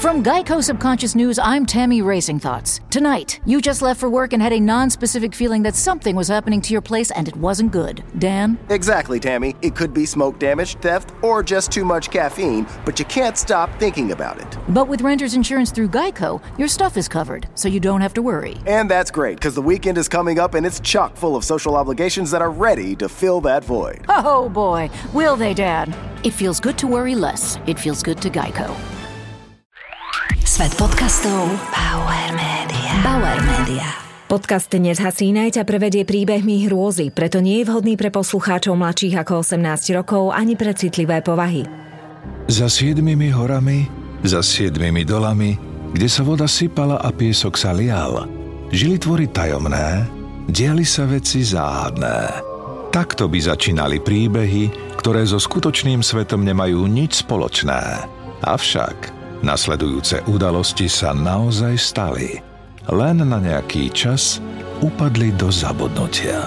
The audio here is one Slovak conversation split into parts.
From Geico Subconscious News, I'm Tammy Racing Thoughts. Tonight, you just left for work and had a non-specific feeling that something was happening to your place and it wasn't good. Dan? Exactly, Tammy. It could be smoke damage, theft, or just too much caffeine, but you can't stop thinking about it. But with renter's insurance through Geico, your stuff is covered, so you don't have to worry. And that's great, because the weekend is coming up and it's chock full of social obligations that are ready to fill that void. Oh boy, will they, Dad? It feels good to worry less. It feels good to Geico. Svet podcastov Bauer Media. Podcast Nezhasínaj ťa prevedie príbehmi hrôzy, preto nie je vhodný pre poslucháčov mladších ako 18 rokov ani pre citlivé povahy. Za 7 horami, za 7 dolami, kde sa voda sypala a piesok sa lial, žili tvory tajomné, diali sa veci záhadné. Takto by začínali príbehy, ktoré so skutočným svetom nemajú nič spoločné. Avšak nasledujúce udalosti sa naozaj stali. Len na nejaký čas upadli do zabudnutia.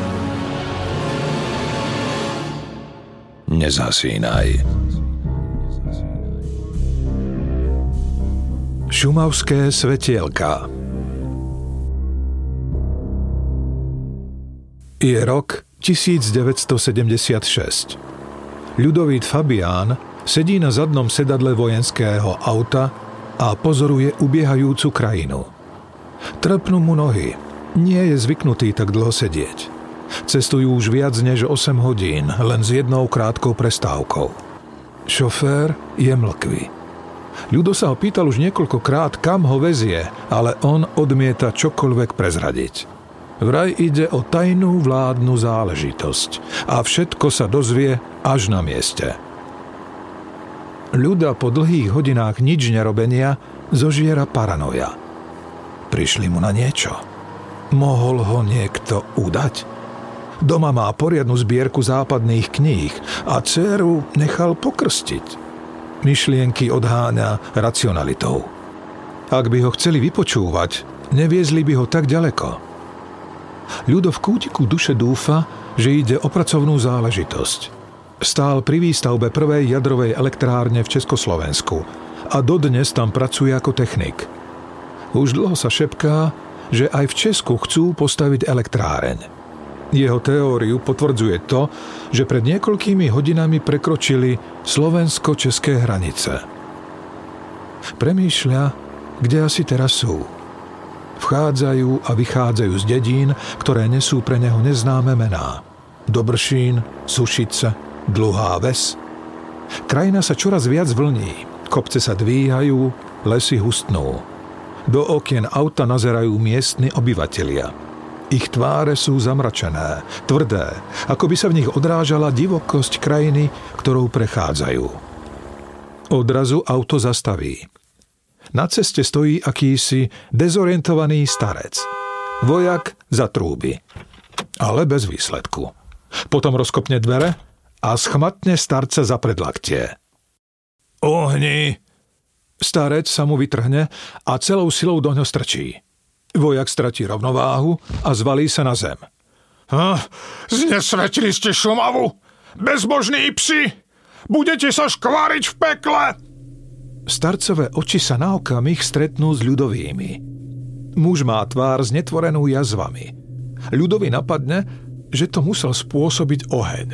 Nezhasínaj. Šumavské svetielka. Je rok 1976. Ľudovít Fabián sedí na zadnom sedadle vojenského auta a pozoruje ubiehajúcu krajinu. Trpnú mu nohy. Nie je zvyknutý tak dlho sedieť. Cestujú už viac než 8 hodín, len s jednou krátkou prestávkou. Šofér je mlkvý. Ľudo sa ho pýtal už niekoľkokrát, kam ho vezie, ale on odmieta čokoľvek prezradiť. Vraj ide o tajnú vládnu záležitosť a všetko sa dozvie až na mieste. Ľuda po dlhých hodinách nič nerobenia zožiera paranoja. Prišli mu na niečo. Mohol ho niekto udať? Doma má poriadnu zbierku západných kníh a dcéru nechal pokrstiť. Myšlienky odháňa racionalitou. Ak by ho chceli vypočúvať, neviezli by ho tak ďaleko. Ľudo v kútiku duše dúfa, že ide o pracovnú záležitosť. Stál pri výstavbe prvej jadrovej elektrárne v Československu a dodnes tam pracuje ako technik. Už dlho sa šepká, že aj v Česku chcú postaviť elektráreň. Jeho teóriu potvrdzuje to, že pred niekoľkými hodinami prekročili slovensko-české hranice. Premýšľa, kde asi teraz sú. Vchádzajú a vychádzajú z dedín, ktoré nesú pre neho neznáme mená. Dobršín, Sušice, Dlhá Ves. Krajina sa čoraz viac vlní, kopce sa dvíhajú, lesy hustnú. Do okien auta nazerajú miestni obyvatelia. Ich tváre sú zamračené, tvrdé, ako by sa v nich odrážala divokosť krajiny, ktorou prechádzajú. Odrazu auto zastaví. Na ceste stojí akýsi dezorientovaný starec. Vojak zatrúbi, ale bez výsledku. Potom rozkopne dvere a schmatne starca za predlaktie. Ohni! Starec sa mu vytrhne a celou silou doňho strčí. Vojak stratí rovnováhu a zvalí sa na zem. Znesvetili ste Šumavu? Bezbožní psi! Budete sa škváriť v pekle! Starcové oči sa na okamih stretnú s ľudovými. Muž má tvár znetvorenú jazvami. Ľudový napadne, že to musel spôsobiť oheň.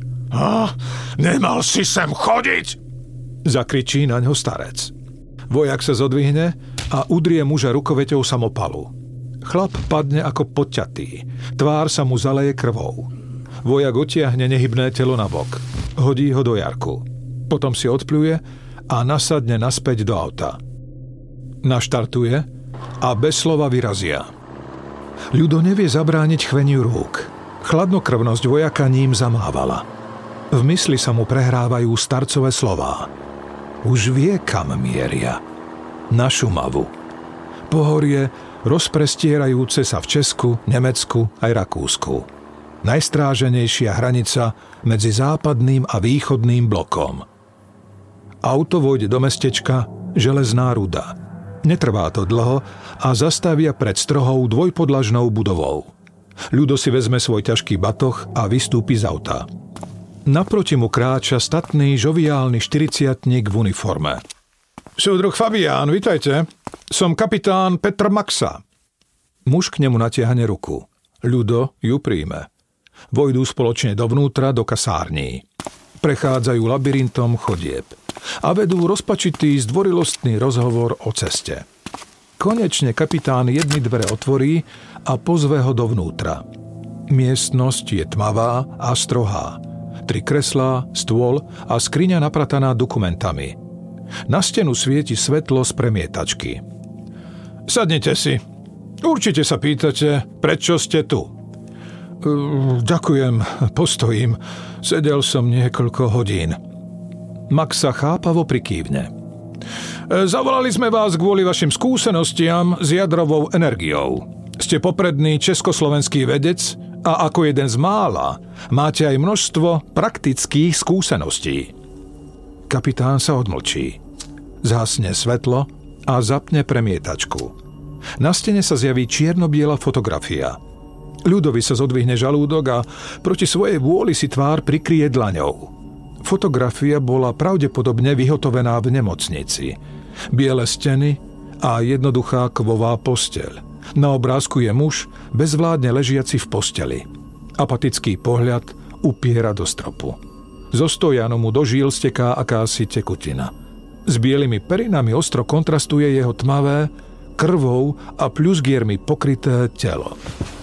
Nemal si sem chodiť! Zakričí na ňo starec. Vojak sa zodvihne a udrie muža rukoveťou samopalu. Chlap padne ako podťatý. Tvár sa mu zaleje krvou. Vojak otiahne nehybné telo nabok. Hodí ho do jarku. Potom si odpľuje a nasadne naspäť do auta. Naštartuje a bez slova vyrazia. Ľudo nevie zabrániť chveniu rúk. Chladnokrvnosť vojaka ním zamávala. V mysli sa mu prehrávajú starcové slová. Už vie, kam mieria. Na Šumavu. Pohorie rozprestierajúce sa v Česku, Nemecku aj Rakúsku. Najstráženejšia hranica medzi západným a východným blokom. Auto vojde do mestečka Železná Ruda. Netrvá to dlho a zastavia pred strohou dvojpodlažnou budovou. Ľudo si vezme svoj ťažký batoh a vystúpi z auta. Naproti mu kráča statný, žoviálny 40-tník v uniforme. Súdruh Fabián, vitajte. Som kapitán Petr Maxa. Muž k nemu natiahne ruku. Ľudo ju príjme. Vojdú spoločne dovnútra do kasární. Prechádzajú labyrintom chodieb a vedú rozpačitý zdvorilostný rozhovor o ceste. Konečne kapitán jedny dvere otvorí a pozve ho dovnútra. Miestnosť je tmavá a strohá. 3 kreslá, stôl a skriňa naprataná dokumentami. Na stenu svieti svetlo z premietačky. Sadnite si. Určite sa pýtate, prečo ste tu. Ďakujem, postojím. Sedel som niekoľko hodín. Max sa chápavo prikývne. Zavolali sme vás kvôli vašim skúsenostiam s jadrovou energiou. Ste popredný československý vedec a ako jeden z mála máte aj množstvo praktických skúseností. Kapitán sa odmlčí. Zhasne svetlo a zapne premietačku. Na stene sa zjaví čierno-biela fotografia. Ľudovi sa zodvihne žalúdok a proti svojej vôli si tvár prikryje dlaňou. Fotografia bola pravdepodobne vyhotovená v nemocnici. Biele steny a jednoduchá kovová posteľ. Na obrázku je muž, bezvládne ležiaci v posteli. Apatický pohľad upiera do stropu. Zo stojanu mu do žíl steká akási tekutina. S bielými perinami ostro kontrastuje jeho tmavé, krvou a pľuzgiermi pokryté telo.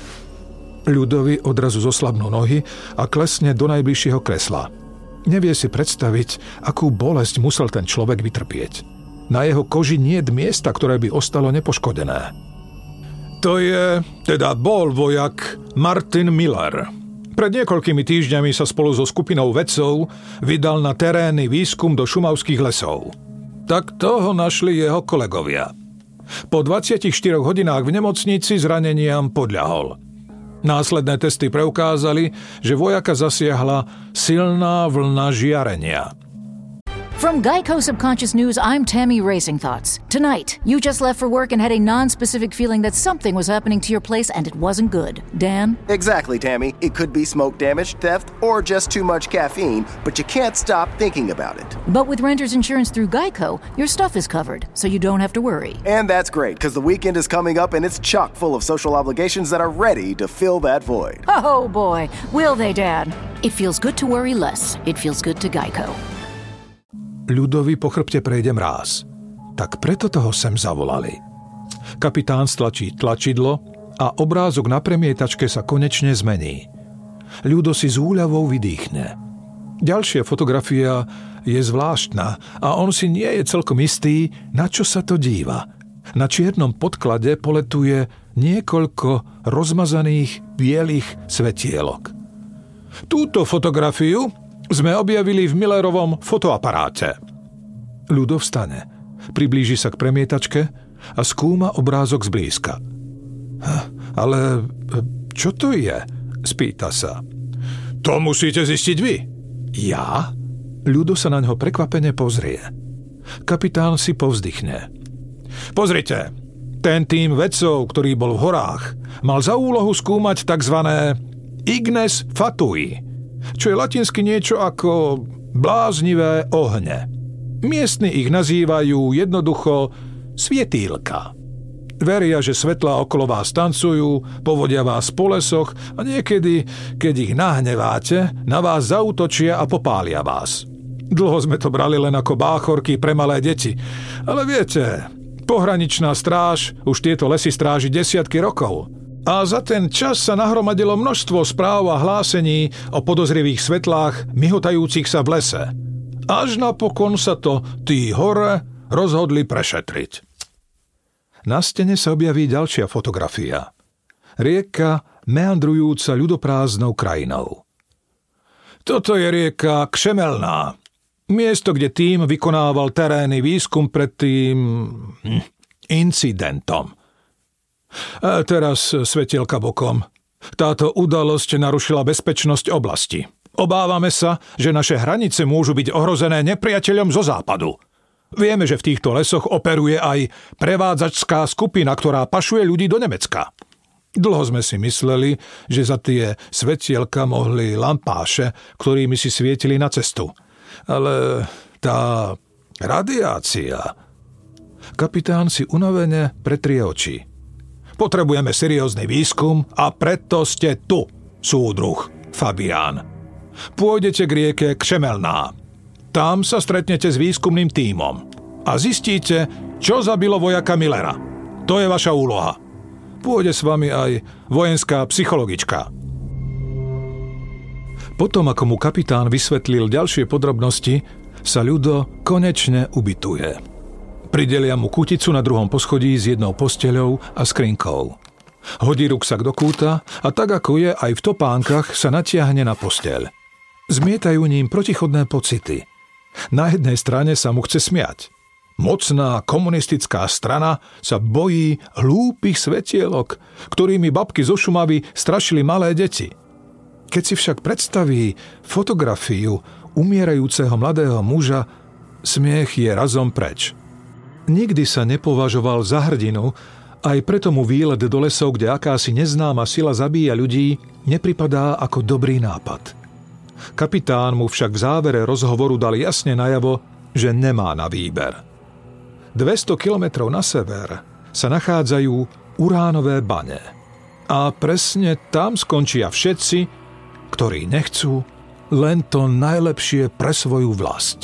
Ľudovi odrazu zoslabnú nohy a klesne do najbližšieho kresla. Nevie si predstaviť, akú bolesť musel ten človek vytrpieť. Na jeho koži niet miesta, ktoré by ostalo nepoškodené. To bol vojak Martin Miller. Pred niekoľkými týždňami sa spolu so skupinou vedcov vydal na terénny výskum do šumavských lesov. Tak toho našli jeho kolegovia. Po 24 hodinách v nemocnici zraneniam podľahol. Následné testy preukázali, že vojaka zasiahla silná vlna žiarenia. From Geico Subconscious News, I'm Tammy Racing Thoughts. Tonight, you just left for work and had a non-specific feeling that something was happening to your place and it wasn't good. Dan? Exactly, Tammy. It could be smoke damage, theft, or just too much caffeine, but you can't stop thinking about it. But with renter's insurance through Geico, your stuff is covered, so you don't have to worry. And that's great, because the weekend is coming up and it's chock full of social obligations that are ready to fill that void. Oh boy, will they, Dad? It feels good to worry less. It feels good to Geico. Ľudovi po chrbte prejde mráz. Tak preto toho sem zavolali. Kapitán stlačí tlačidlo a obrázok na premietačke sa konečne zmení. Ľudo si s úľavou vydýchne. Ďalšia fotografia je zvláštna a on si nie je celkom istý, na čo sa to díva. Na čiernom podklade poletuje niekoľko rozmazaných bielých svetielok. Túto fotografiu sme objavili v Millerovom fotoaparáte. Ľudo vstane, priblíži sa k premietačke a skúma obrázok zblízka. Ale čo to je? Spýta sa. To musíte zistiť vy. Ja? Ľudo sa na ňo prekvapene pozrie. Kapitán si povzdychne. Pozrite, ten tím vedcov, ktorý bol v horách, mal za úlohu skúmať takzvané ignes fatui, čo je latinsky niečo ako bláznivé ohne. Miestni ich nazývajú jednoducho svietýlka. Veria, že svetlá okolo vás tancujú, povodia vás po lesoch a niekedy, keď ich nahneváte, na vás zaútočia a popália vás. Dlho sme to brali len ako báchorky pre malé deti. Ale viete, pohraničná stráž už tieto lesy stráži desiatky rokov. A za ten čas sa nahromadilo množstvo správ a hlásení o podozrivých svetlách myhotajúcich sa v lese. Až napokon sa to tí hore rozhodli prešetriť. Na stene sa objaví ďalšia fotografia. Rieka meandrujúca ľudoprázdnou krajinou. Toto je rieka Kšemelná. Miesto, kde tím vykonával terénny výskum pred tým incidentom. A teraz svetielka bokom. Táto udalosť narušila bezpečnosť oblasti. Obávame sa, že naše hranice môžu byť ohrozené nepriateľom zo západu. Vieme, že v týchto lesoch operuje aj prevádzačská skupina, ktorá pašuje ľudí do Nemecka. Dlho sme si mysleli, že za tie svetielka mohli lampáše, ktorými si svietili na cestu. Ale tá radiácia, kapitán si unavene pretrie oči. Potrebujeme seriózny výskum a preto ste tu, súdruh Fabián. Pôjdete k rieke Kšemelná. Tam sa stretnete s výskumným tímom a zistíte, čo zabilo vojaka Millera. To je vaša úloha. Pôjde s vami aj vojenská psychologička. Potom, ako mu kapitán vysvetlil ďalšie podrobnosti, sa Ľudo konečne ubytuje. Pridelia mu kuticu na 2. poschodí s jednou posteľou a skrinkou. Hodí ruksak do kúta a tak, ako je aj v topánkach, sa natiahne na posteľ. Zmietajú ním protichodné pocity. Na jednej strane sa mu chce smiať. Mocná komunistická strana sa bojí hlúpych svetielok, ktorými babky zo Šumavy strašili malé deti. Keď si však predstaví fotografiu umierajúceho mladého muža, smiech je razom preč. Nikdy sa nepovažoval za hrdinu, aj preto mu výlet do lesov, kde akási neznáma sila zabíja ľudí, nepripadá ako dobrý nápad. Kapitán mu však v závere rozhovoru dal jasne najavo, že nemá na výber. 200 kilometrov na sever sa nachádzajú uránové bane. A presne tam skončia všetci, ktorí nechcú len to najlepšie pre svoju vlast.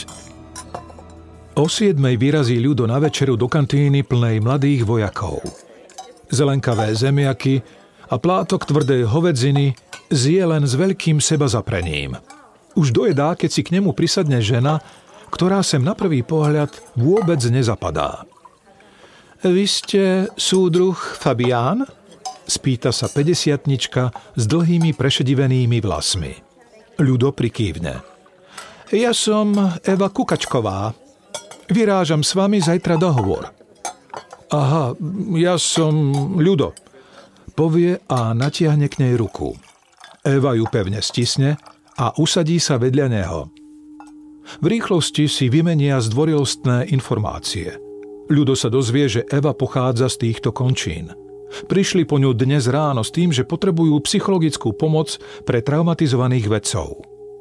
O 7:00 vyrazí Ľudo na večeru do kantíny plnej mladých vojakov. Zelenkavé zemiaky a plátok tvrdej hovedziny zje len s veľkým sebazaprením. Už dojedá, keď si k nemu prisadne žena, ktorá sem na prvý pohľad vôbec nezapadá. Vy ste súdruh Fabián? Spýta sa 50-tnička s dlhými prešedivenými vlasmi. Ľudo prikývne. Ja som Eva Kukačková. Vyrážam s vami zajtra dohovor. Aha, ja som Ľudo. Povie a natiahne k nej ruku. Eva ju pevne stisne a usadí sa vedľa neho. V rýchlosti si vymenia zdvorilostné informácie. Ľudo sa dozvie, že Eva pochádza z týchto končín. Prišli po ňu dnes ráno s tým, že potrebujú psychologickú pomoc pre traumatizovaných vedcov.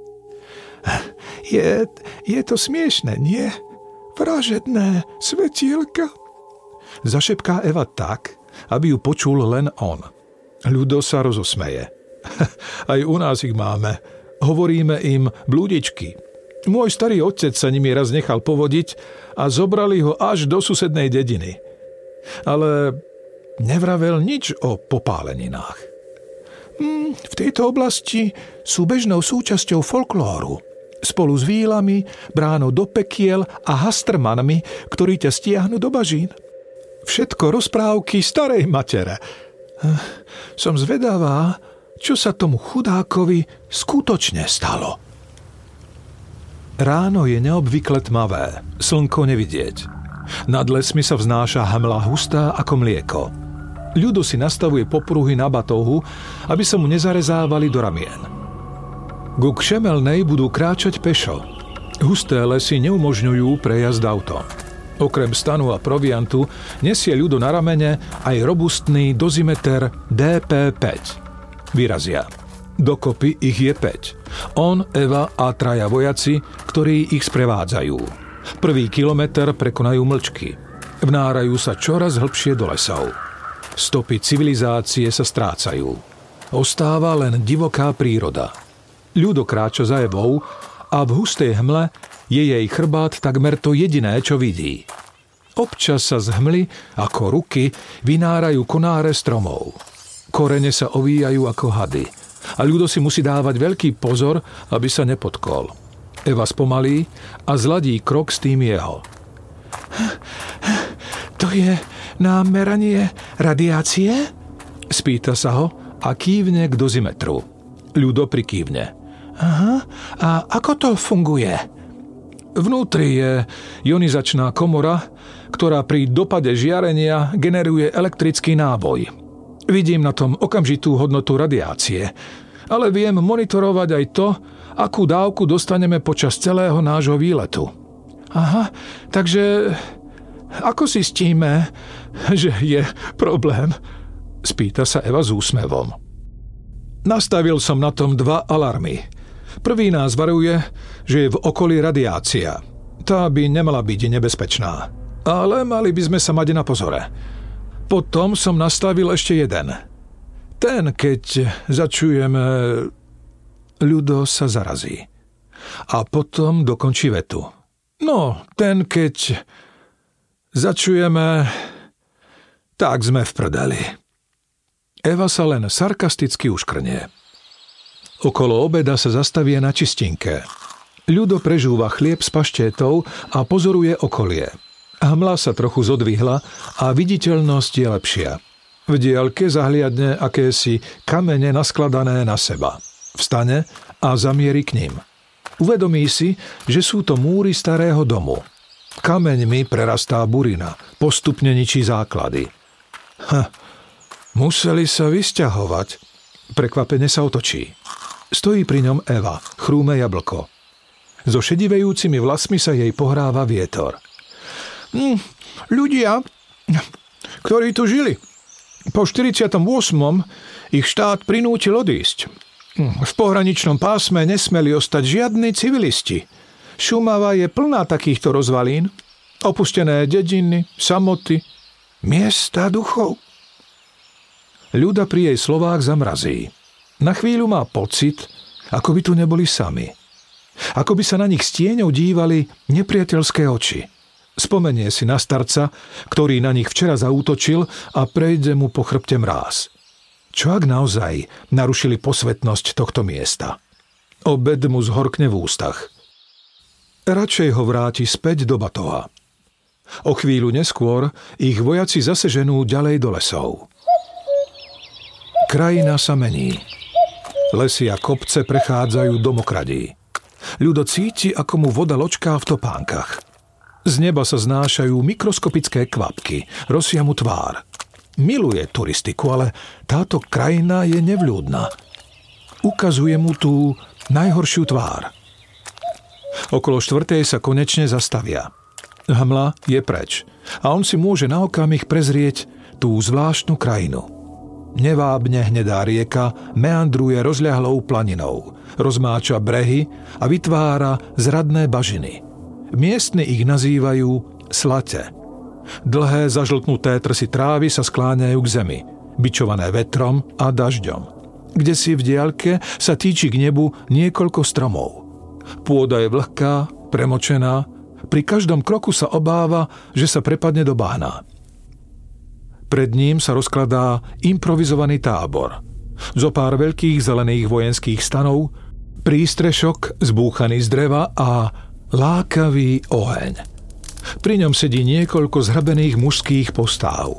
Je to smiešné, nie? Vražedné svetielka? Zašepká Eva tak, aby ju počul len on. Ľudo sa rozosmeje. Aj u nás ich máme. Hovoríme im blúdičky. Môj starý otec sa nimi raz nechal povodiť a zobrali ho až do susednej dediny. Ale nevravel nič o popáleninách. V tejto oblasti sú bežnou súčasťou folklóru. Spolu s vílami, bránou do pekiel a hastrmanmi, ktorí ťa stiahnu do bažín. Všetko rozprávky starej matere. Som zvedavá, čo sa tomu chudákovi skutočne stalo. Ráno je neobvykle tmavé, slnko nevidieť. Nad lesmi sa vznáša hmla hustá ako mlieko. Ľudo si nastavuje popruhy na batohu, aby sa mu nezarezávali do ramien. Ku Kšemelnej budú kráčať pešo. Husté lesy neumožňujú prejazd autom. Okrem stanu a proviantu nesie Ľudo na ramene aj robustný dozimeter DP5. Vyrazia. Dokopy ich je 5. On, Eva a 3 vojaci, ktorí ich sprevádzajú. Prvý kilometr prekonajú mlčky. Vnárajú sa čoraz hlbšie do lesov. Stopy civilizácie sa strácajú. Ostáva len divoká príroda. Ľudo kráča za Evou a v hustej hmle je jej chrbát takmer to jediné, čo vidí. Občas sa z hmly, ako ruky, vynárajú konáre stromov. Korene sa ovíjajú ako hady a Ľudo si musí dávať veľký pozor, aby sa nepotkol. Eva spomalí a zladí krok s tým jeho. To je na meranie radiácie? Spýta sa ho a kývne k dozimetru. Ľudo prikývne. Aha, a ako to funguje? Vnútri je ionizačná komora, ktorá pri dopade žiarenia generuje elektrický náboj. Vidím na tom okamžitú hodnotu radiácie, ale viem monitorovať aj to, akú dávku dostaneme počas celého nášho výletu. Aha, takže ako zistíme, že je problém? Spýta sa Eva s úsmevom. Nastavil som na tom 2 alarmy. Prvý nás varuje, že je v okolí radiácia. Tá by nemala byť nebezpečná. Ale mali by sme sa mať na pozore. Potom som nastavil ešte jeden. Ten, keď začujeme, ľudo sa zarazí. A potom dokončí vetu. No, ten, keď začujeme, tak sme v prdeli. Eva sa len sarkasticky uškrnie. Okolo obeda sa zastavie na čistinke. Ľudo prežúva chlieb s paštétou a pozoruje okolie. Hmla sa trochu zodvihla a viditeľnosť je lepšia. V diaľke zahliadne akési kamene naskladané na seba. Vstane a zamieri k ním. Uvedomí si, že sú to múry starého domu. Kameňmi prerastá burina, postupne ničí základy. Museli sa vysťahovať. Prekvapene sa otočí. Stojí pri ňom Eva, chrúme jablko. So šedivejúcimi vlasmi sa jej pohráva vietor. Ľudia, ktorí tu žili. Po 48. ich štát prinútil odísť. V pohraničnom pásme nesmeli ostať žiadni civilisti. Šumava je plná takýchto rozvalín. Opustené dediny, samoty, miesta duchov. Ľuda pri jej slovách zamrazí. Na chvíľu má pocit, ako by tu neboli sami. Ako by sa na nich s tieňou dívali nepriateľské oči. Spomenie si na starca, ktorý na nich včera zaútočil a prejde mu po chrbte mráz. Čo ak naozaj narušili posvetnosť tohto miesta? Obed mu zhorkne v ústach. Radšej ho vráti späť do batoha. O chvíľu neskôr ich vojaci zase ženú ďalej do lesov. Krajina sa mení. Lesy a kopce prechádzajú do mokradí. Ľudo cíti, ako mu voda ločká v topánkach. Z neba sa znášajú mikroskopické kvapky, rosia mu tvár. Miluje turistiku, ale táto krajina je nevľúdna. Ukazuje mu tú najhoršiu tvár. Okolo 4:00 sa konečne zastavia. Hmla je preč a on si môže na okamih prezrieť tú zvláštnu krajinu. Nevábne hnedá rieka meandruje rozľahlou planinou, rozmáča brehy a vytvára zradné bažiny. Miestni ich nazývajú slate. Dlhé zažltnuté trsy trávy sa skláňajú k zemi, bičované vetrom a dažďom. Kdesi v diaľke sa týči k nebu niekoľko stromov. Pôda je vlhká, premočená, pri každom kroku sa obáva, že sa prepadne do bahna. Pred ním sa rozkladá improvizovaný tábor. Zopár veľkých zelených vojenských stanov, prístrešok zbúchaný z dreva a lákavý oheň. Pri ňom sedí niekoľko zhrbených mužských postáv.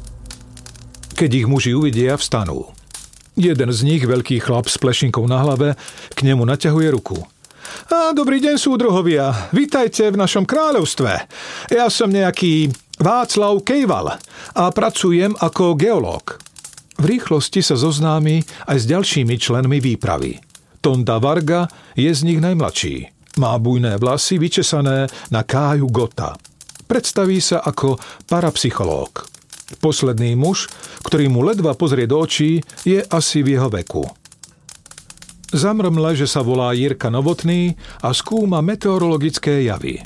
Keď ich muži uvidia, vstanú. Jeden z nich, veľký chlap s plešinkou na hlave, k nemu naťahuje ruku. Dobrý deň, súdruhovia, vítajte v našom kráľovstve. Ja som nejaký Václav Kejval a pracujem ako geológ. V rýchlosti sa zoznámi aj s ďalšími členmi výpravy. Tonda Varga je z nich najmladší. Má bujné vlasy vyčesané na Káju Gota. Predstaví sa ako parapsychológ. Posledný muž, ktorý mu ledva pozrie do očí, je asi v jeho veku. Zamrmle, že sa volá Jirka Novotný a skúma meteorologické javy.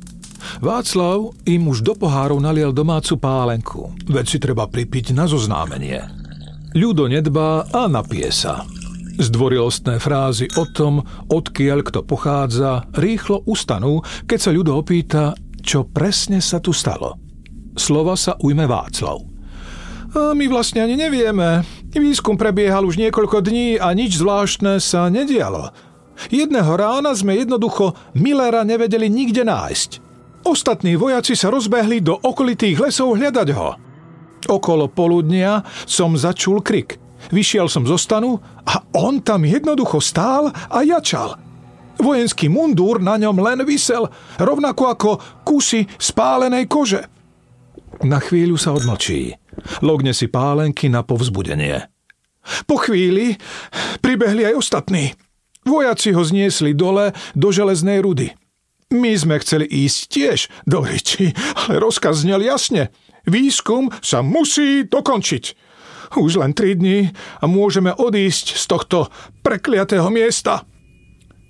Václav im už do pohárov naliel domácu pálenku. Veď si treba pripiť na zoznámenie. Ľudo nedbá a napije sa. Zdvorilostné frázy o tom, odkiaľ kto pochádza, rýchlo ustanú, keď sa Ľudo opýta, čo presne sa tu stalo. Slova sa ujme Václav. My vlastne ani nevieme. Výskum prebiehal už niekoľko dní a nič zvláštne sa nedialo. Jedného rána sme jednoducho Millera nevedeli nikde nájsť. Ostatní vojaci sa rozbehli do okolitých lesov hľadať ho. Okolo poludnia som začul krik. Vyšiel som zo stanu a on tam jednoducho stál a jačal. Vojenský mundúr na ňom len visel, rovnako ako kusy spálenej kože. Na chvíľu sa odmlčí. Logne si pálenky na povzbudenie. Po chvíli pribehli aj ostatní. Vojaci ho zniesli dole do železnej rudy. My sme chceli ísť tiež do reči, ale rozkaz znel jasne. Výskum sa musí dokončiť. Už len 3 dní a môžeme odísť z tohto prekliatého miesta.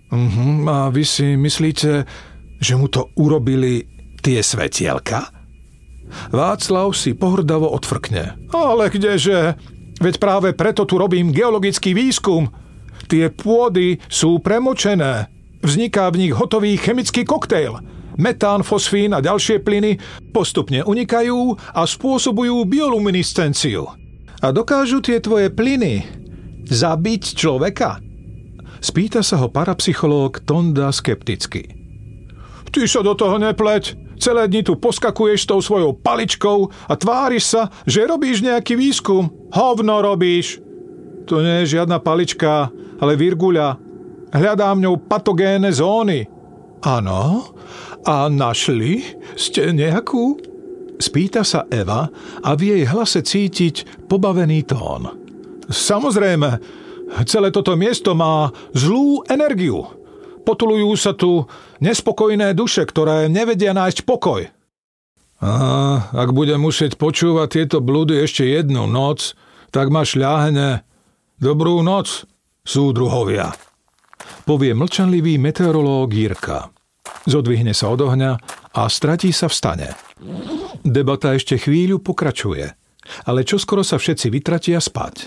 A vy si myslíte, že mu to urobili tie svetielka? Václav si pohrdavo odfrkne. Ale kdeže? Veď práve preto tu robím geologický výskum. Tie pôdy sú premočené. Vzniká v nich hotový chemický koktejl. Metán, fosfín a ďalšie plyny postupne unikajú a spôsobujú bioluminiscenciu. A dokážu tie tvoje plyny zabiť človeka? Spýta sa ho parapsychológ Tonda skepticky. Ty sa do toho nepleť. Celé dni tu poskakuješ s tou svojou paličkou a tváriš sa, že robíš nejaký výskum. Hovno robíš. To nie je žiadna palička, ale virguľa. Hľadám ňou patogénne zóny. Áno? A našli ste nejakú? Spýta sa Eva a v jej hlase cítiť pobavený tón. Samozrejme, celé toto miesto má zlú energiu. Potulujú sa tu nespokojné duše, ktoré nevedia nájsť pokoj. A ak budem musieť počúvať tieto bludy ešte jednu noc, tak ma šľahne. Dobrú noc, súdruhovia. Povie mlčanlivý meteorológ Jirka. Zodvihne sa od ohňa a stratí sa v stane. Debata ešte chvíľu pokračuje, ale čoskoro sa všetci vytratia spať.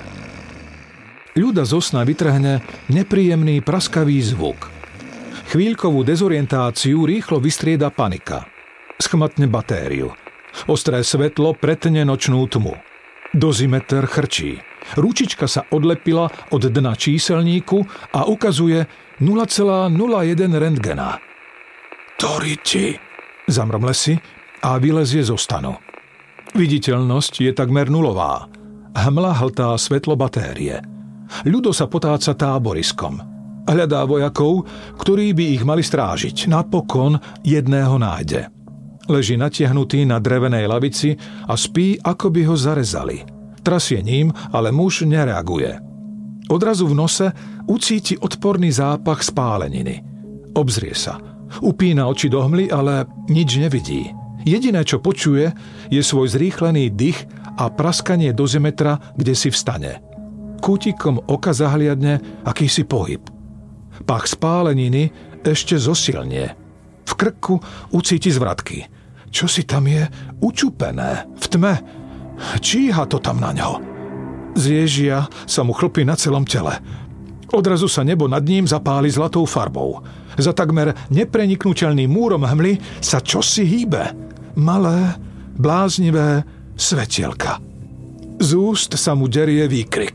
Ľuda zo sna vytrhne nepríjemný praskavý zvuk. Chvíľkovú dezorientáciu rýchlo vystrieda panika. Schmatne batériu. Ostré svetlo pretne nočnú tmu. Dozimeter chrčí. Ručička sa odlepila od dna číselníku a ukazuje 0,01 rentgena. Toriti, zamrmle si a vylezie zo stanu. Viditeľnosť je takmer nulová. Hmla hltá svetlo batérie. Ľudo sa potáca táboriskom. Hľadá vojakov, ktorí by ich mali strážiť. Napokon jedného nájde. Leží natiahnutý na drevenej lavici a spí, ako by ho zarezali. Trasie ním, ale muž nereaguje. Odrazu v nose ucíti odporný zápach spáleniny. Obzrie sa. Upína oči do hmly, ale nič nevidí. Jediné, čo počuje, je svoj zrýchlený dych a praskanie dozimetra, kde si vstane. Kútikom oka zahliadne akýsi pohyb. Pach spáleniny ešte zosilnie. V krku ucíti zvratky. Čo si tam je učupené v tme? Číha to tam na ňo. Z ježia sa mu chlpí na celom tele. Odrazu sa nebo nad ním zapáli zlatou farbou. Za takmer nepreniknuteľným múrom hmly sa čosi hýbe. Malé, bláznivé svetielka. Z úst sa mu derie výkrik.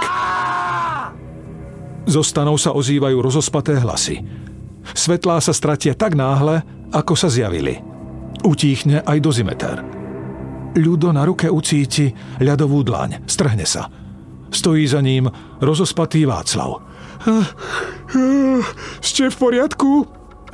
Zo stanov sa ozývajú rozospaté hlasy. Svetlá sa stratia tak náhle, ako sa zjavili. Utíchne aj dozimeter. Ľudo na ruke ucíti ľadovú dlaň. Strhne sa. Stojí za ním rozospatý Václav. Ste v poriadku?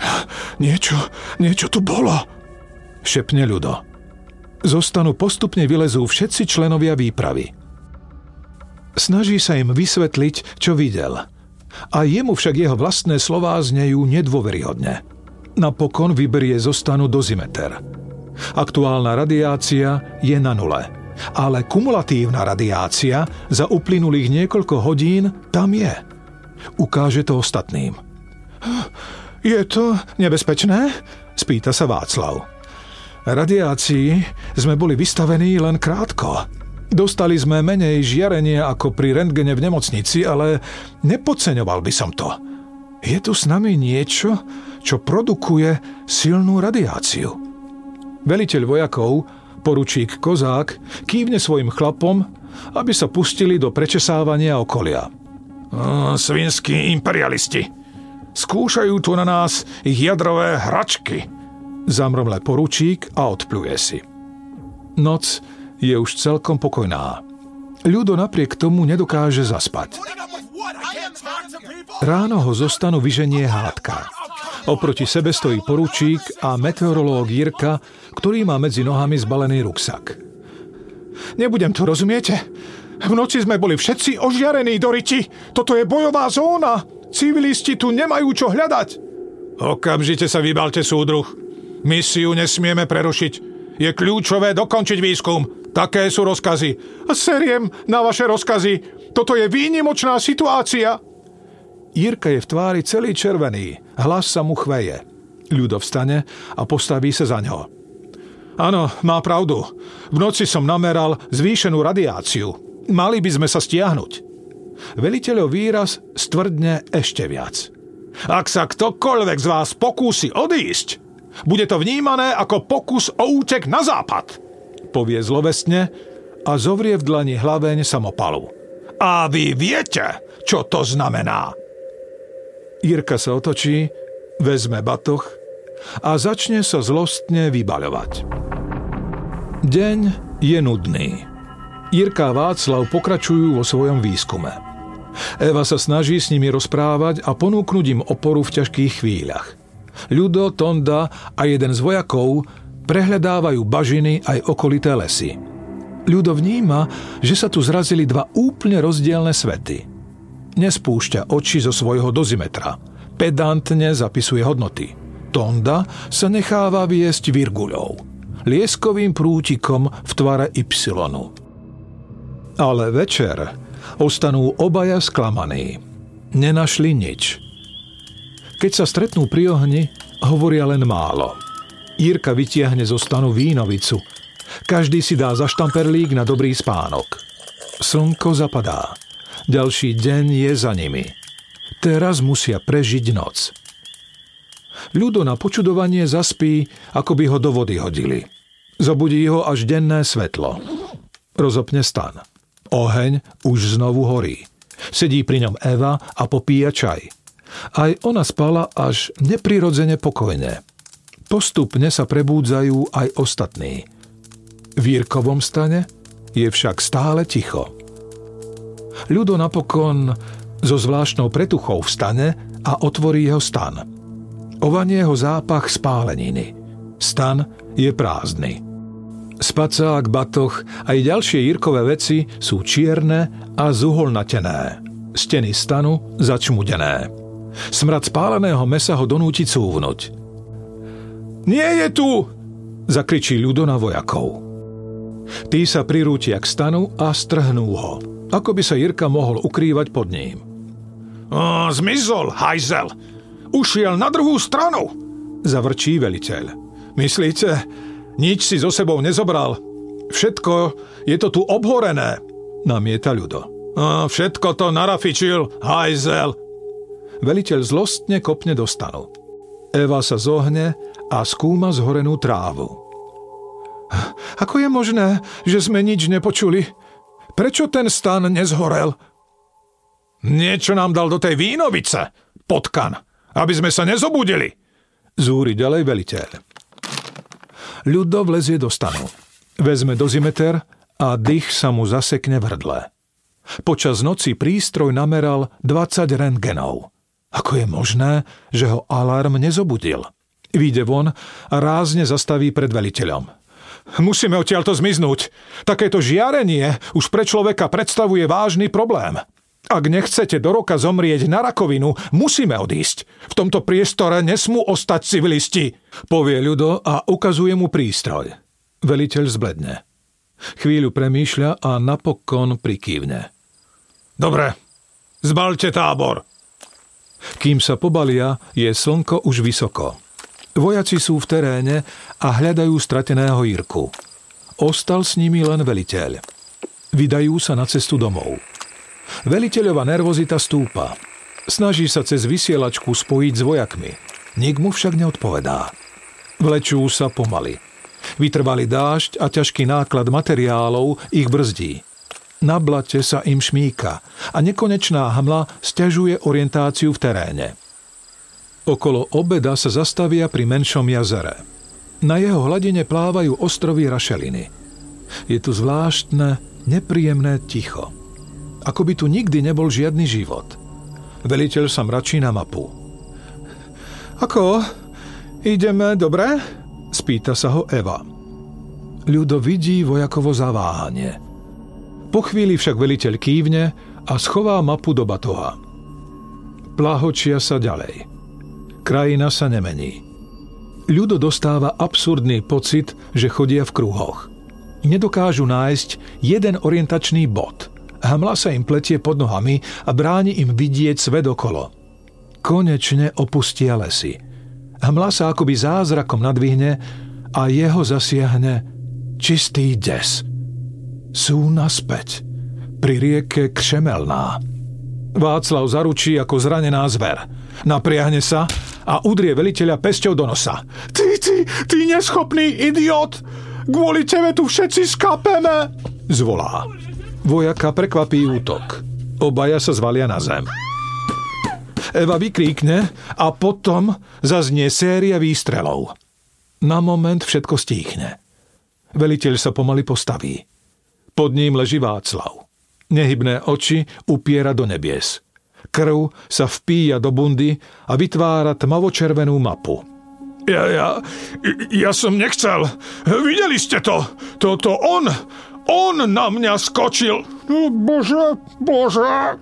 Niečo tu bolo, šepne Ľudo. Zo stanu postupne vylezú všetci členovia výpravy. Snaží sa im vysvetliť, čo videl. A jemu však jeho vlastné slová znejú nedôveryhodne. Napokon vyberie zo stanu dozimeter. Aktuálna radiácia je na nule, ale kumulatívna radiácia za uplynulých niekoľko hodín tam je. Ukáže to ostatným. Je to nebezpečné? Spýta sa Václav. Radiácii sme boli vystavení len krátko. Dostali sme menej žiarenia ako pri rentgene v nemocnici, ale nepodceňoval by som to. Je tu s nami niečo, čo produkuje silnú radiáciu. Veliteľ vojakov, poručík Kozák, kývne svojim chlapom, aby sa pustili do prečesávania okolia. Svinskí imperialisti. Skúšajú tu na nás ich jadrové hračky. Zamrmle poručík a odpľuje si. Noc je už celkom pokojná. Ľudo napriek tomu nedokáže zaspať. Ráno ho zo stanu vyženie hádka. Oproti sebe stojí poručík a meteorológ Jirka, ktorý má medzi nohami zbalený ruksak. Nebudem to, rozumiete? V noci sme boli všetci ožiarení do riti. Toto je bojová zóna. Civilisti tu nemajú čo hľadať. Okamžite sa vybalte, súdruh. Misiu nesmieme prerušiť. Je kľúčové dokončiť výskum. Také sú rozkazy. A seriem na vaše rozkazy. Toto je výnimočná situácia. Jirka je v tvári celý červený. Hlas sa mu chveje. Ľudo vstane a postaví sa za ňo. Áno, má pravdu. V noci som nameral zvýšenú radiáciu. Mali by sme sa stiahnuť. Veliteľov výraz stvrdne ešte viac. Ak sa ktokoľvek z vás pokúsi odísť, bude to vnímané ako pokus o útek na západ, povie zlovestne a zovrie v dlani hlaveň samopalu. A vy viete, čo to znamená? Jirka sa otočí, vezme batoh a začne sa zlostne vybaľovať. Deň je nudný. Jirka a Václav pokračujú vo svojom výskume. Eva sa snaží s nimi rozprávať a ponúknuť im oporu v ťažkých chvíľach. Ľudo, Tonda a jeden z vojakov prehľadávajú bažiny aj okolité lesy. Ľudo vníma, že sa tu zrazili dva úplne rozdielne svety. Nespúšťa oči zo svojho dozimetra. Pedantne zapisuje hodnoty. Tonda sa necháva viesť virguľou. Lieskovým prútikom v tvare Y. Ale večer ostanú obaja sklamaní. Nenašli nič. Keď sa stretnú pri ohni, hovoria len málo. Jirka vytiahne zo stanu vínovicu. Každý si dá za štamperlík na dobrý spánok. Slnko zapadá. Ďalší deň je za nimi. Teraz musia prežiť noc. Ľudo na počudovanie zaspí, ako by ho do vody hodili. Zobudí ho až denné svetlo. Rozopne stan. Oheň už znovu horí. Sedí pri ňom Eva a popíja čaj. Aj ona spala až neprirodzene pokojne. Postupne sa prebúdzajú aj ostatní. V Jirkovom stane je však stále ticho. Ľudo napokon so zvláštnou pretuchou vstane a otvorí jeho stan. Ovanie ho zápach spáleniny. Stan je prázdny. Spacák, batoh aj ďalšie Jirkové veci sú čierne a zuholnatené. Steny stanu začmudené. Smrad spáleného mesa ho donúti cúvnuť. Nie je tu! Zakričí Ľudo na vojakov. Tí sa prirútia k stanu a strhnú ho, ako by sa Jirka mohol ukrývať pod ním. Zmizol, hajzel! Ušiel na druhú stranu! Zavrčí veliteľ. Myslíte, nič si so sebou nezobral? Všetko je to tu obhorené, namieta Ľudo. Všetko to narafičil, hajzel! Veliteľ zlostne kopne do stanu. Eva sa zohne a skúma zhorenú trávu. Ako je možné, že sme nič nepočuli? Prečo ten stan nezhorel? Niečo nám dal do tej vínovice, potkan, aby sme sa nezobudili, zúri ďalej veliteľ. Ľudo vlezie do stanu. Vezme dozimeter a dých sa mu zasekne v hrdle. Počas noci prístroj nameral 20 rentgenov. Ako je možné, že ho alarm nezobudil? Vyjde von a rázne zastaví pred veliteľom. Musíme odtiaľto zmiznúť. Takéto žiarenie už pre človeka predstavuje vážny problém. Ak nechcete do roka zomrieť na rakovinu, musíme odísť. V tomto priestore nesmú ostať civilisti, povie Ľudo a ukazuje mu prístroj. Veliteľ zbledne. Chvíľu premýšľa a napokon prikývne. Dobre, zbalte tábor. Kým sa pobalia, je slnko už vysoko. Vojaci sú v teréne a hľadajú strateného Jirku. Ostal s nimi len veliteľ. Vydajú sa na cestu domov. Veliteľova nervozita stúpa. Snaží sa cez vysielačku spojiť s vojakmi. Nik mu však neodpovedá. Vlečú sa pomaly. Vytrvalý dážď a ťažký náklad materiálov ich brzdí. Na blate sa im šmíka a nekonečná hmla sťažuje orientáciu v teréne. Okolo obeda sa zastavia pri menšom jazere. Na jeho hladine plávajú ostrovy rašeliny. Je tu zvláštne, nepríjemné ticho. Ako by tu nikdy nebol žiadny život. Veliteľ sa mračí na mapu. Ako? Ideme dobre? Spýta sa ho Eva. Ľudo vidí vojakovo zaváhanie. Po chvíli však veliteľ kývne a schová mapu do batoha. Plahočia sa ďalej. Krajina sa nemení. Ľudo dostáva absurdný pocit, že chodia v kruhoch. Nedokážu nájsť jeden orientačný bod. Hmla sa im pletie pod nohami a bráni im vidieť svet okolo. Konečne opustia lesy. Hmla sa akoby zázrakom nadvihne a jeho zasiahne čistý des. Sú naspäť pri rieke Křemelná. Václav zaručí ako zranená zver. Napriahne sa a udrie veliteľa pesťou do nosa. Ty neschopný idiot! Kvôli tebe tu všetci skapeme! Zvolá. Vojaka prekvapí útok. Obaja sa zvalia na zem. Eva vykríkne a potom zaznie séria výstrelov. Na moment všetko stíchne. Veliteľ sa pomaly postaví. Pod ním leží Václav. Nehybné oči upiera do nebies. Krv sa vpíja do bundy a vytvára tmavočervenú mapu. Ja som nechcel. Videli ste to? On na mňa skočil. Bože.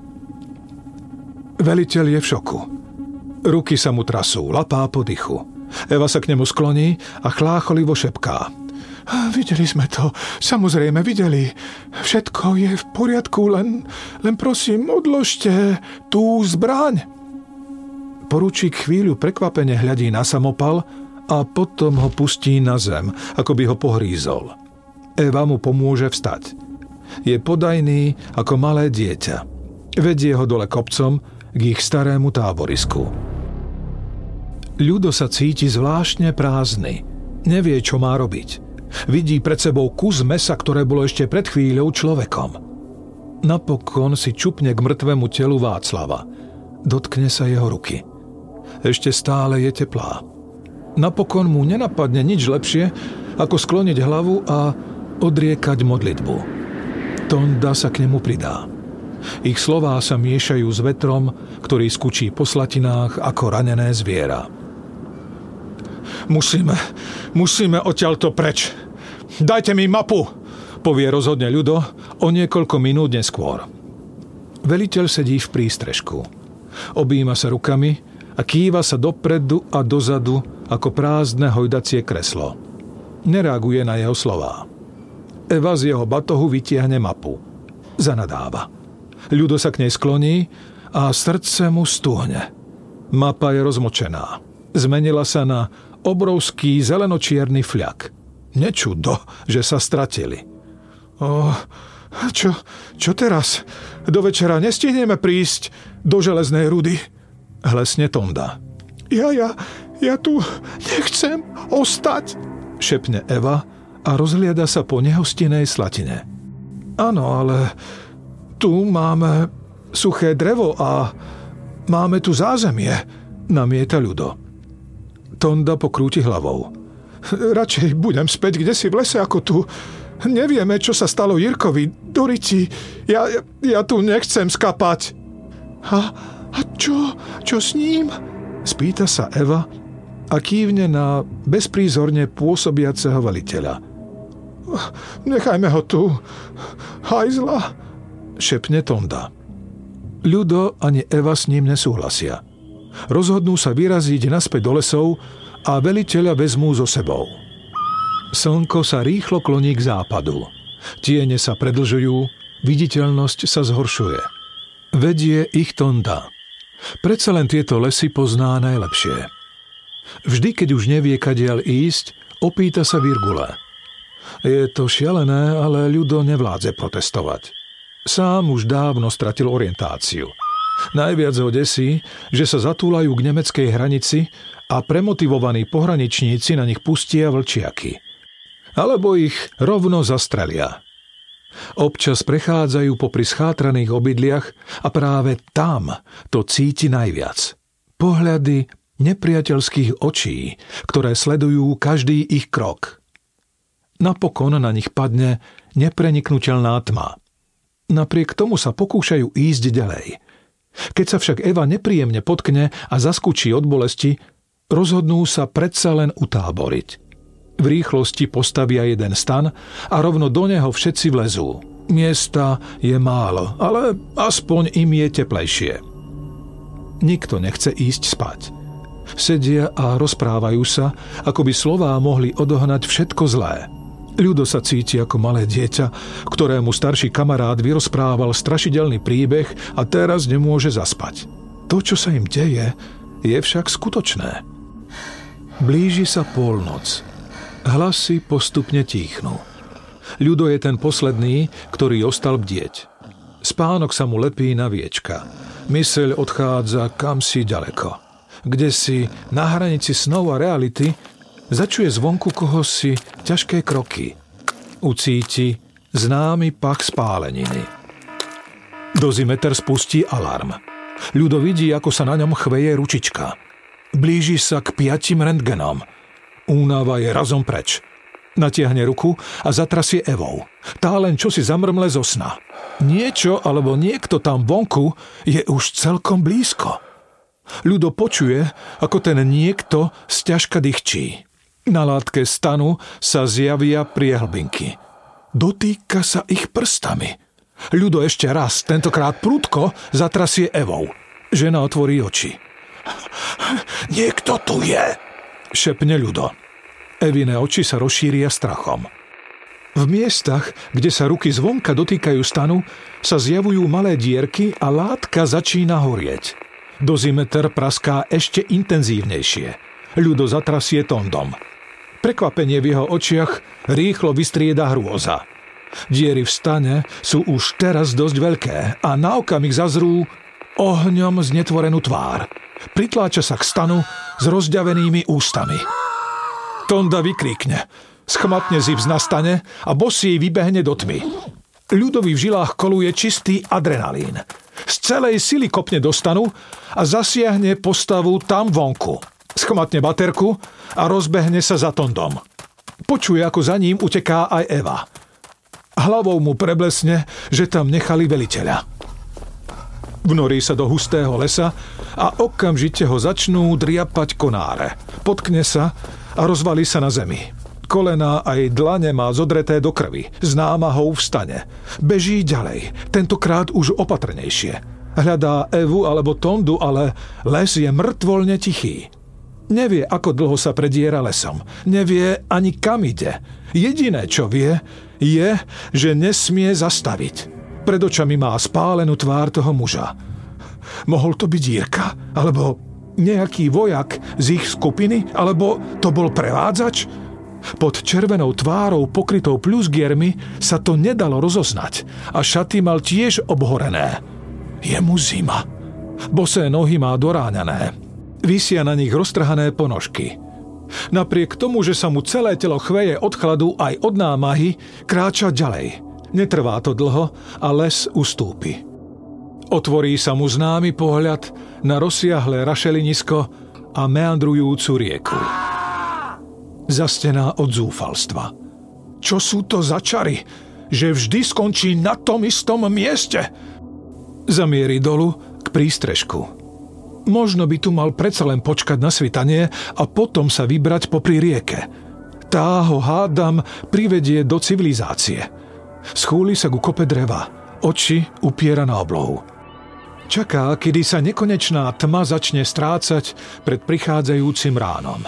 Veliteľ je v šoku. Ruky sa mu trasú, lapá po dychu. Eva sa k nemu skloní a chlácholivo šepká. Videli sme to, samozrejme videli. Všetko je v poriadku, len prosím, odložte tú zbraň. Poručík chvíľu prekvapene hľadí na samopal a potom ho pustí na zem, ako by ho pohrízol. Eva mu pomôže vstať. Je podajný ako malé dieťa. Vedie ho dole kopcom k ich starému táborisku. Ľudo sa cíti zvláštne prázdny. Nevie, čo má robiť. Vidí pred sebou kus mesa, ktoré bolo ešte pred chvíľou človekom. Napokon si čupne k mŕtvemu telu Václava. Dotkne sa jeho ruky. Ešte stále je teplá. Napokon mu nenapadne nič lepšie, ako skloniť hlavu a odriekať modlitbu. Tonda sa k nemu pridá. Ich slová sa miešajú s vetrom, ktorý skučí po slatinách ako ranené zviera. Musíme odtiaľto preč. Dajte mi mapu, povie rozhodne Ľudo o niekoľko minút neskôr. Veliteľ sedí v prístrežku. Objíma sa rukami a kýva sa dopredu a dozadu ako prázdne hojdacie kreslo. Nereaguje na jeho slová. Eva z jeho batohu vytiahne mapu. Zanadáva. Ľudo sa k nej skloní a srdce mu stuhne. Mapa je rozmočená. Zmenila sa na obrovský zelenočierny fľak. Nečudo, že sa stratili. Čo teraz? Do večera nestihneme prísť do Železnej Rudy? Hlesne Tonda. Ja tu nechcem ostať, šepne Eva a rozhliada sa po nehostinnej slatine. Áno, ale tu máme suché drevo a máme tu zázemie, namieta Ľudo. Tonda pokrúti hlavou. Radšej budem späť kdesi v lese ako tu. Nevieme, čo sa stalo Jirkovi, Dorici. Ja tu nechcem skapať. A čo s ním? Spýta sa Eva a kývne na bezprízorne pôsobiaceho veliteľa. Nechajme ho tu. Hajzla, šepne Tonda. Ľudo ani Eva s ním nesúhlasia. Rozhodnú sa vyraziť naspäť do lesov a veliteľa vezmú so sebou. Slnko sa rýchlo kloní k západu. Tiene sa predlžujú, viditeľnosť sa zhoršuje. Vedie ich Tonda. Predsa len tieto lesy pozná najlepšie. Vždy, keď už nevie, kadiaľ ísť, opýta sa Virgule. Je to šialené, ale Ľudo nevládze protestovať. Sám už dávno stratil orientáciu. Najviac ho desí, že sa zatúlajú k nemeckej hranici a premotivovaní pohraničníci na nich pustia vlčiaky. Alebo ich rovno zastrelia. Občas prechádzajú popri schátraných obydliach a práve tam to cíti najviac. Pohľady nepriateľských očí, ktoré sledujú každý ich krok. Napokon na nich padne nepreniknuteľná tma. Napriek tomu sa pokúšajú ísť ďalej. Keď sa však Eva nepríjemne potkne a zaskučí od bolesti, rozhodnú sa predsa len utáboriť. V rýchlosti postavia jeden stan a rovno do neho všetci vlezú. Miesta je málo, ale aspoň im je teplejšie. Nikto nechce ísť spať. Sedia a rozprávajú sa, ako by slová mohli odohnať všetko zlé. Ľudo sa cíti ako malé dieťa, ktorému starší kamarát vyrozprával strašidelný príbeh a teraz nemôže zaspať. To, čo sa im deje, je však skutočné. Blíži sa polnoc. Hlasy postupne tíchnú. Ľudo je ten posledný, ktorý ostal bdieť. Spánok sa mu lepí na viečka. Myseľ odchádza kamsi ďaleko. Kdesi na hranici snov a reality začuje zvonku kohosi ťažké kroky. Ucíti známy pach spáleniny. Dozimeter spustí alarm. Ľudo vidí, ako sa na ňom chveje ručička. Blíži sa k 5 rentgenom. Únava je razom preč. Natiahne ruku a zatrasie Evou. Tá len čosi zamrmle zo sna. Niečo alebo niekto tam vonku je už celkom blízko. Ľudo počuje, ako ten niekto sťažka dychčí. Na látke stanu sa zjavia priehlbinky. Dotýka sa ich prstami. Ľudo ešte raz, tentokrát prudko, zatrasie Evou. Žena otvorí oči. Niekto tu je, šepne Ľudo. Evine oči sa rozšíria strachom. V miestach, kde sa ruky zvonka dotýkajú stanu, sa zjavujú malé dierky a látka začína horieť. Dozimeter praská ešte intenzívnejšie. Ľudo zatrasie tondom. Prekvapenie v jeho očiach rýchlo vystrieda hrôza. Diery v stane sú už teraz dosť veľké a na okamih zazrú ohňom znetvorenú tvár. Pritláča sa k stanu s rozďavenými ústami. Tonda vykríkne, schmatne zips na stane a bosý vybehne do tmy. Ľudovi v žilách koluje čistý adrenalín. Z celej sily kopne do stanu a zasiahne postavu tam vonku. Schmatne baterku a rozbehne sa za Tondom. Počuje, ako za ním uteká aj Eva. Hlavou mu preblesne, že tam nechali veliteľa. Vnorí sa do hustého lesa a okamžite ho začnú driapať konáre. Potkne sa a rozvalí sa na zemi. Kolená aj dlane má zodreté do krvi. S námahou vstane. Beží ďalej, tentokrát už opatrnejšie. Hľadá Evu alebo Tondu, ale les je mŕtvoľne tichý. Nevie, ako dlho sa prediera lesom. Nevie ani kam ide. Jediné, čo vie, je, že nesmie zastaviť. Pred očami má spálenú tvár toho muža. Mohol to byť Jirka? Alebo nejaký vojak z ich skupiny? Alebo to bol prevádzač? Pod červenou tvárou pokrytou pľuzgiermi sa to nedalo rozoznať a šaty mal tiež obhorené. Je mu zima. Bosé nohy má doráňané. Visia na nich roztrhané ponožky. Napriek tomu, že sa mu celé telo chveje od chladu aj od námahy, kráča ďalej. Netrvá to dlho a les ustúpi. Otvorí sa mu známy pohľad na rozsiahle rašelinisko a meandrujúcu rieku. Zastená od zúfalstva. Čo sú to za čary, že vždy skončí na tom istom mieste? Zamierí dolu k prístrežku. Možno by tu mal predsa len počkať na svitanie a potom sa vybrať popri rieke. Tá ho, hádam, privedie do civilizácie. Schúli sa ku kope dreva. Oči upiera na oblohu. Čaká, kedy sa nekonečná tma začne strácať pred prichádzajúcim ránom.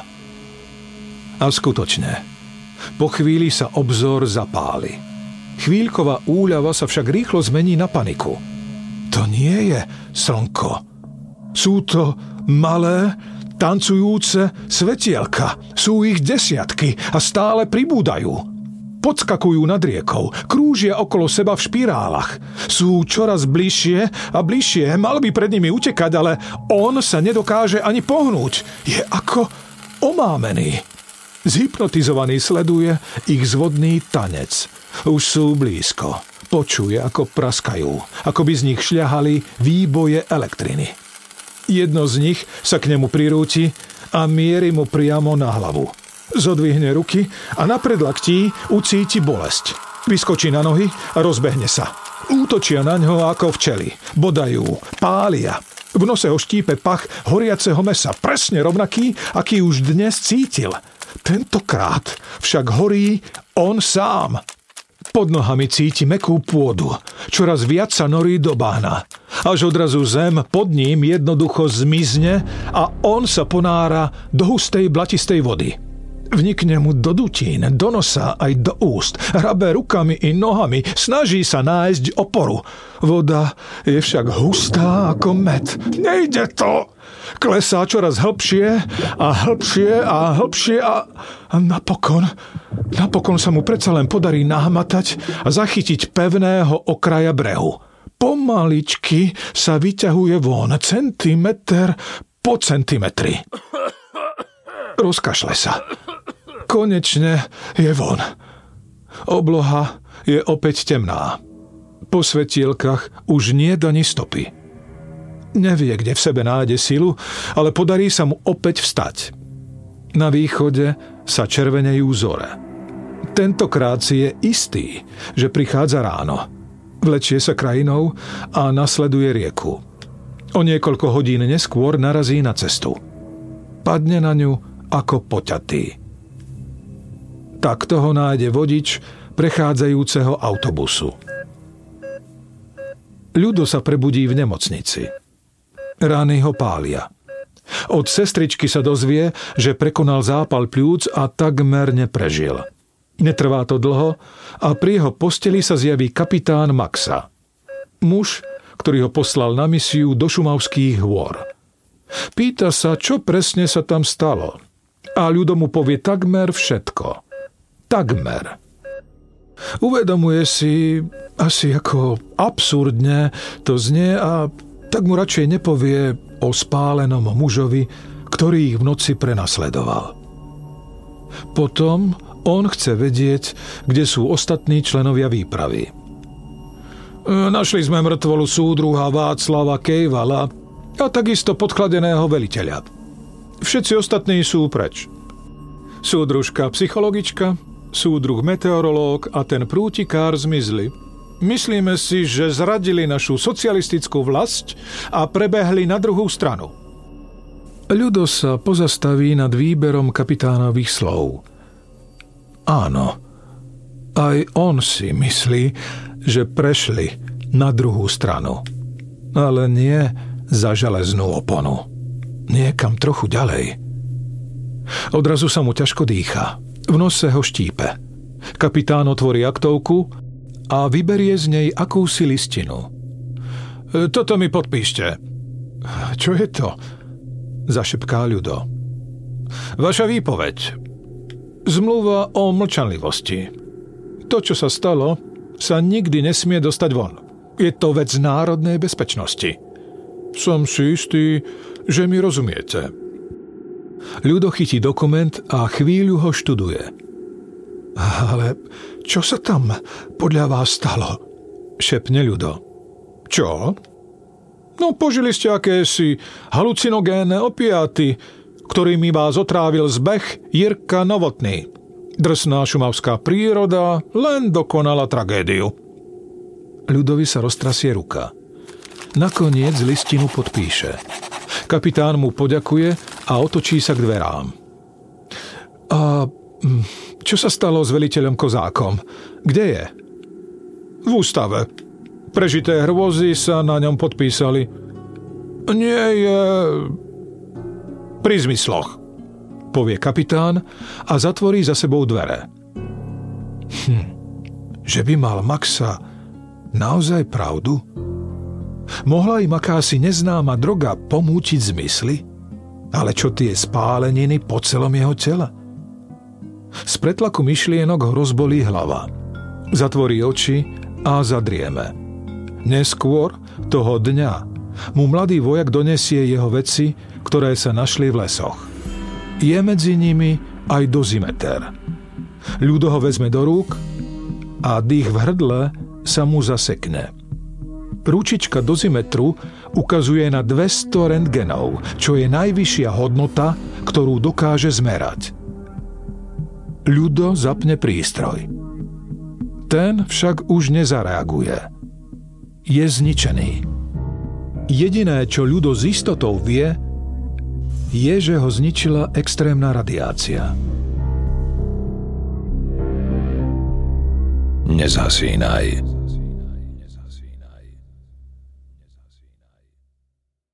A skutočne, po chvíli sa obzor zapáli. Chvíľková úľava sa však rýchlo zmení na paniku. To nie je slnko. Sú to malé, tancujúce svetielka. Sú ich desiatky a stále pribúdajú. Podskakujú nad riekou, krúžia okolo seba v špirálach. Sú čoraz bližšie a bližšie, mal by pred nimi utekať, ale on sa nedokáže ani pohnúť. Je ako omámený. Zhypnotizovaný sleduje ich zvodný tanec. Už sú blízko. Počuje, ako praskajú, ako by z nich šľahali výboje elektriny. Jedno z nich sa k nemu prirúti a mieri mu priamo na hlavu. Zodvihne ruky a na predlaktí ucíti bolesť. Vyskočí na nohy a rozbehne sa. Útočia na ňo ako včely. Bodajú, pália. V nose ho štípe pach horiaceho mesa, presne rovnaký, aký už dnes cítil. Tentokrát však horí on sám. Pod nohami cíti mäkkú pôdu. Čoraz viac sa norí do bahna. Až odrazu zem pod ním jednoducho zmizne a on sa ponára do hustej blatistej vody. Vnikne mu do dutín, do nosa aj do úst. Hrabe rukami i nohami, snaží sa nájsť oporu. Voda je však hustá ako med. Nejde to! Klesá čoraz hlbšie a hlbšie a napokon sa mu predsa len podarí nahmatať a zachytiť pevného okraja brehu. Pomaličky sa vyťahuje von, centimeter po centimetri. Rozkašle sa. Konečne je von. Obloha je opäť temná. Po svetielkach už nie ani stopy. Nevie, kde v sebe nájde silu, ale podarí sa mu opäť vstať. Na východe sa červenejú zore. Tentokrát si je istý, že prichádza ráno. Vlečie sa krajinou a nasleduje rieku. O niekoľko hodín neskôr narazí na cestu. Padne na ňu ako poťatý. Takto ho nájde vodič prechádzajúceho autobusu. Ľudo sa prebudí v nemocnici. Rány ho pália. Od sestričky sa dozvie, že prekonal zápal pľúc a takmer neprežil. Netrvá to dlho a pri jeho posteli sa zjaví kapitán Maxa. Muž, ktorý ho poslal na misiu do Šumavských hôr. Pýta sa, čo presne sa tam stalo. A Ľudo mu povie takmer všetko. Takmer. Uvedomuje si, asi ako absurdne to znie a tak mu radšej nepovie o spálenom mužovi, ktorý ich v noci prenasledoval. Potom on chce vedieť, kde sú ostatní členovia výpravy. Našli sme mŕtvolu súdruha Václava Kejvala a takisto podchladeného veliteľa. Všetci ostatní sú preč. Súdružka psychologička, súdruh meteorológ a ten prútikár zmizli. Myslíme si, že zradili našu socialistickú vlast a prebehli na druhú stranu. Ľudo sa pozastaví nad výberom kapitánových slov. Áno, aj on si myslí, že prešli na druhú stranu. Ale nie za železnú oponu. Niekam trochu ďalej. Odrazu sa mu ťažko dýcha. V nose ho štípe. Kapitán otvorí aktovku a vyberie z nej akúsi listinu. Toto mi podpíšte. Čo je to? Zašepká Ľudo. Vaša výpoveď. Zmluva o mlčanlivosti. To, čo sa stalo, sa nikdy nesmie dostať von. Je to vec národnej bezpečnosti. Som si istý, že mi rozumiete. Ľudo chytí dokument a chvíľu ho študuje. Ale čo sa tam podľa vás stalo? Šepne Ľudo. Čo? No, požili ste akési halucinogénne opiáty, ktorými vás otrávil zbeh Jirka Novotný. Drsná šumavská príroda len dokonala tragédiu. Ľudovi sa roztrasie ruka. Nakoniec listinu podpíše. Kapitán mu poďakuje a otočí sa k dverám. A čo sa stalo s veliteľom Kozákom? Kde je? V ústave. Prežité hrôzy sa na ňom podpísali. Nie je pri zmysloch, povie kapitán a zatvorí za sebou dvere. Že by mal Maxa naozaj pravdu? Mohla im akási neznáma droga pomútiť zmysly? Ale čo tie spáleniny po celom jeho tele? Z pretlaku myšlienok ho rozbolí hlava. Zatvorí oči a zadrieme. Neskôr toho dňa mu mladý vojak donesie jeho veci, ktoré sa našli v lesoch. Je medzi nimi aj dozimeter. Ľudo ho vezme do rúk a dých v hrdle sa mu zasekne. Ručička dozimetru ukazuje na 200 rentgenov, čo je najvyššia hodnota, ktorú dokáže zmerať. Ľudo zapne prístroj. Ten však už nezareaguje. Je zničený. Jediné, čo Ľudo s istotou vie, je, že ho zničila extrémna radiácia. Nezhasínaj.